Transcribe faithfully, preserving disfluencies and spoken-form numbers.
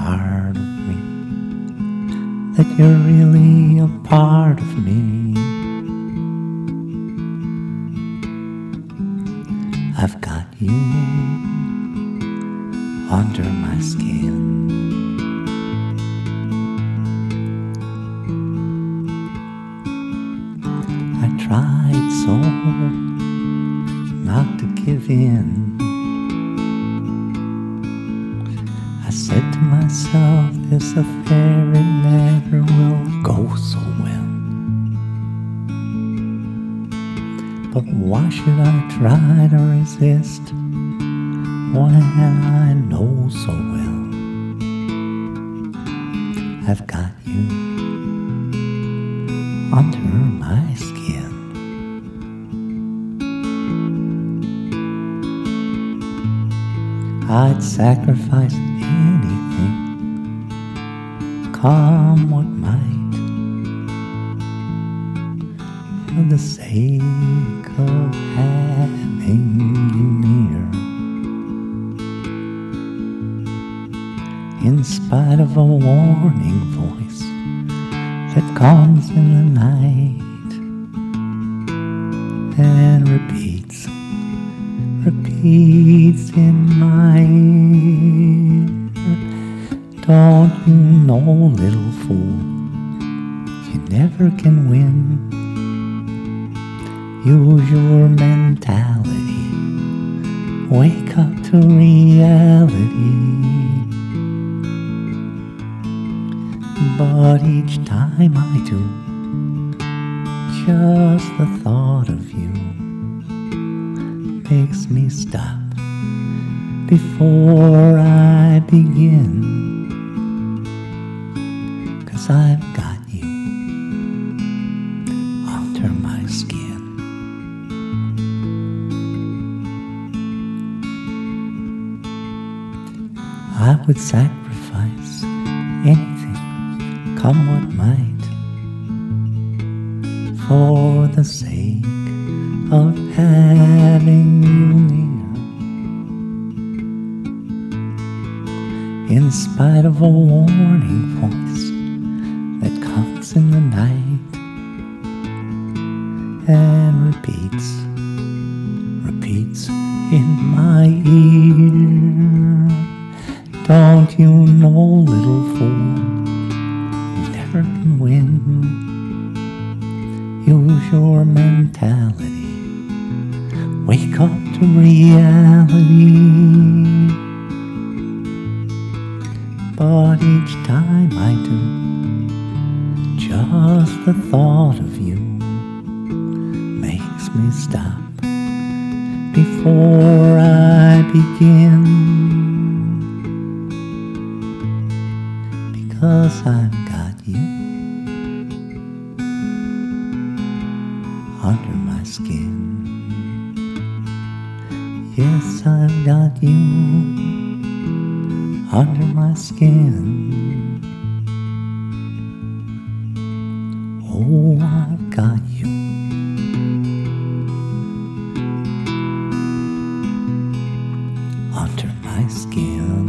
part of me, that you're really a part of me. I've got you under my skin. I tried so not to give in. I said to myself, this affair, it never will go so well. But why should I try to resist when I know so well I've got you under my skin? I'd sacrifice anything, come what might, for the sake of having you near. In spite of a warning voice that comes in the night and repeats, repeats in my ear. Don't you know, little fool, you never can win. Use your mentality, wake up to reality. But each time I do, just the thought of you makes me stop before I begin. 'Cause I've got you under my skin. I would sacrifice anything, come what might, for the sake of having you near. In spite of a warning voice that comes in the night and repeats, repeats in my ear. Don't you know, little fool, you never can win. Use your mentality, wake up to reality. But each time I do, just the thought of you makes me stop before I begin. Because I've got you under my skin. Yes, I've got you under my skin. Oh, I've got you under my skin.